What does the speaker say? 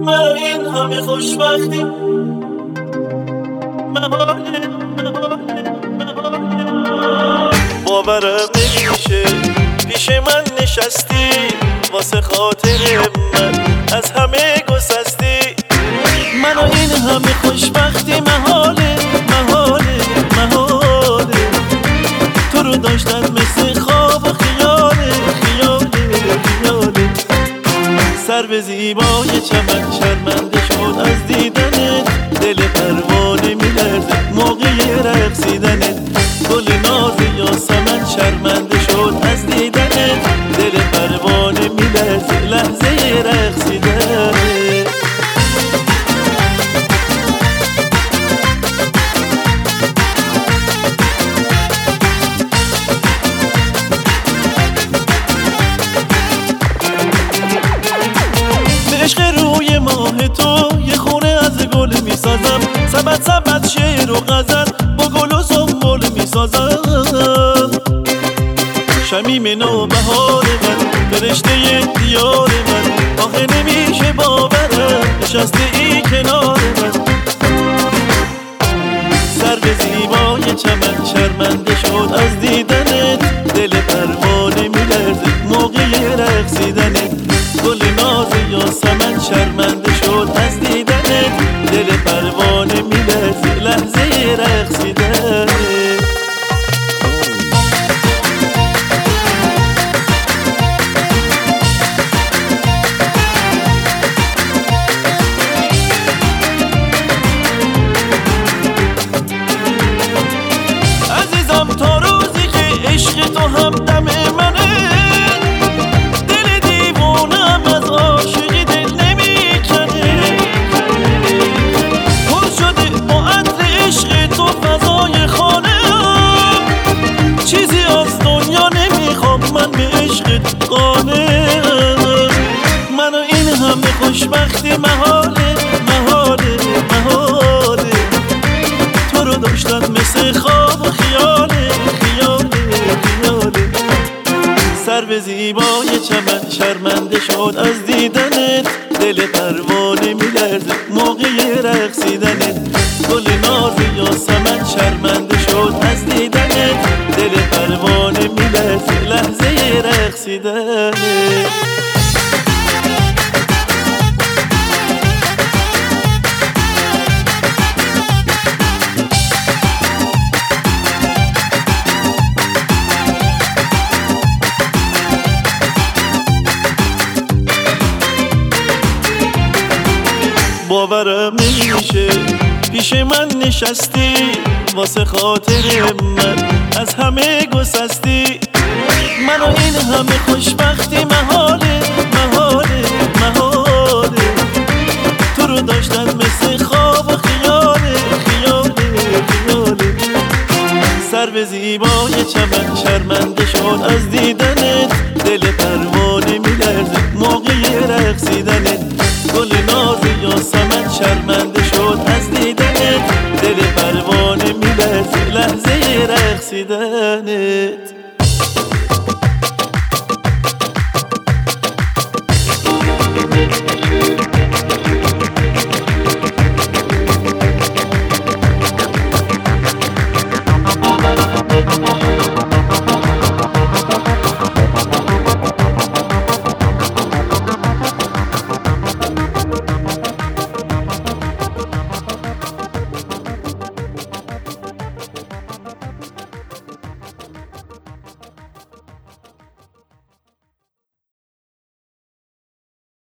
مرا این همه خوشبختی محاله باورم نمیشه پیش من نشستی واسه خاطر من از همه گسستی منو این همه خوشبختی محاله محاله محاله تو رو داشتن مثل خواب و خیاله خیاله خیاله سر به زیبای چمن شرمنده شد از دیدنت دل پروانه میلرزه موقع رقصیدنت گل ناز یاسمن شرمنده شد از دیدنت دل پروانه میلرزه لحظه رقصیدنت روی ماه تو یه خونه از گل میسازم سبت سبت شعر و غزل با گل و سنبل میسازم شمیم نو بهار من فرشته دیار من آخه نمیشه باورم نشسته ای کنار من سر به زیبای چمن شرمنده شد از دیدنت دل پروانه میلرزه موقع رقصیدنت گل ناز یاسمن شرمنده شد از دیدنت دل پروانه میلرزه لحظه رقصیدنت عزیزم تا روزی که عشق تو هم دم منه منو این همه خوشبختی محاله محاله محاله تو رو داشتن مثل خواب و خیاله خیاله خیاله سر به زیبای چمن شرمنده شد از دیدنت دل پروانه میلرزه موقع رقصیدنت گل ناز یاسمن شرمنده شد از دیدنت دل پروانه میلرزه لحظه رقصیدنت باورم نمیشه پیش من نشستی واسه خاطر من از همه گسستی منو این همه خوشبختی محاله محاله محاله تو رو داشتن مثل خواب و خیاله خیاله خیاله سر به زیبای چمن شرمنده